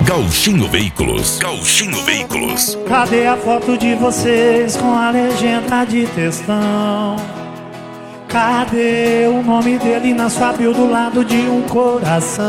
Gauchinho Veículos. Gauchinho Veículos. Cadê a foto de vocês com a legenda de textão? Cadê o nome dele na sua bio do lado de um coração?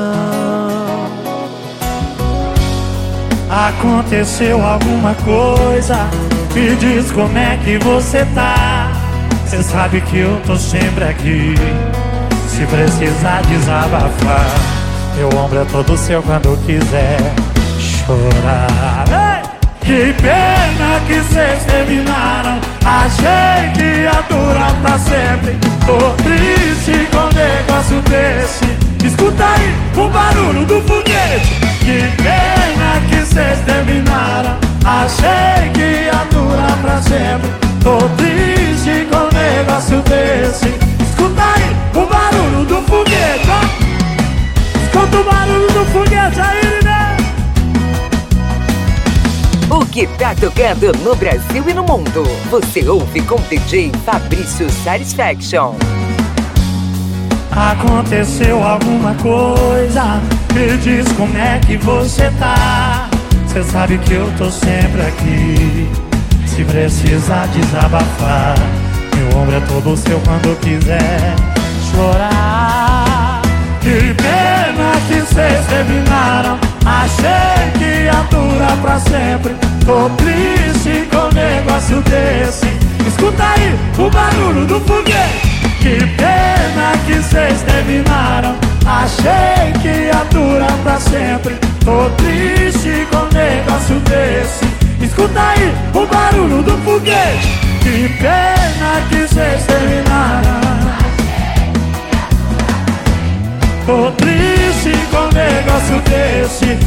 Aconteceu alguma coisa? Me diz como é que você tá. Cê sabe que eu tô sempre aqui, se precisar desabafar. Meu ombro é todo seu quando quiser chorar. Ei! Que pena que cês terminaram. Achei que ia durar pra sempre. Tô triste com um negócio desse. Escuta aí o barulho do foguete. Que pena que cês terminaram. Achei que ia durar pra sempre. Tô triste com um negócio desse. Escuta aí o barulho do foguete, ó. Escuta o barulho do foguete aí, né? O que tá tocando no Brasil e no mundo, você ouve com DJ Fabrício Satisfaction. Aconteceu alguma coisa? Me diz como é que você tá. Cê sabe que eu tô sempre aqui, se precisar desabafar. Meu ombro é todo seu quando quiser chorar. Que pena que cês terminaram. Achei que ia durar pra sempre. Tô triste com um negócio desse. Escuta aí o barulho do foguete. Que pena que cês terminaram. Achei que ia durar pra sempre. Tô triste com um negócio desse. Escuta aí o barulho do foguete. Que pena que cês terminaram. Tô triste com um negócio desse.